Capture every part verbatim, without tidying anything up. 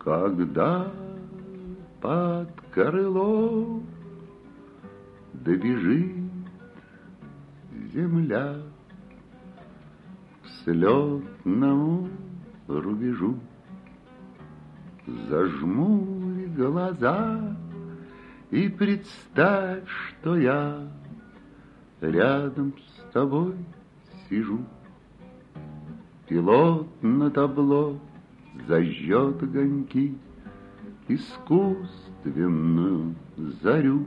Когда под крыло добежит земля к слетному рубежу, зажмури глаза и представь, что я рядом с тобой сижу. Пилот на табло зажжет огоньки, искусственную зарю,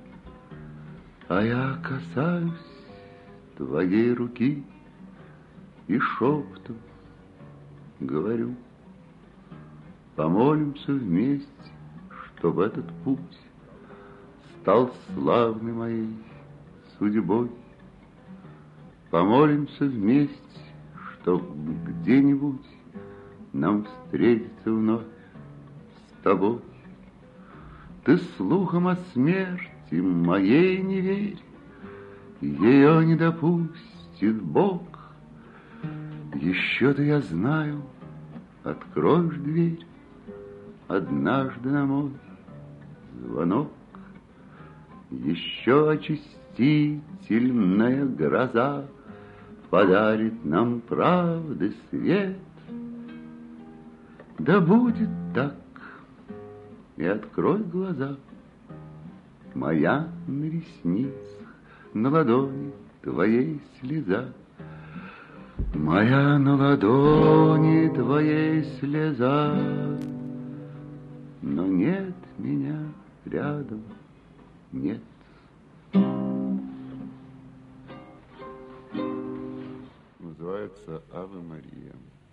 а я касаюсь твоей руки и шепотом говорю: помолимся вместе, чтоб этот путь стал славной моей судьбой. Помолимся вместе, чтоб где-нибудь нам встретиться вновь с тобой. Ты слухом о смерти моей не верь, ее не допустит Бог. Еще-то я знаю, откроешь дверь однажды на мой звонок. Еще очистительная гроза подарит нам правды свет. Да будет так, и открой глаза. Моя на ресницах, на ладони твоей слеза. Моя на ладони твоей слеза. Но нет меня рядом, нет. Называется «Аве Мария».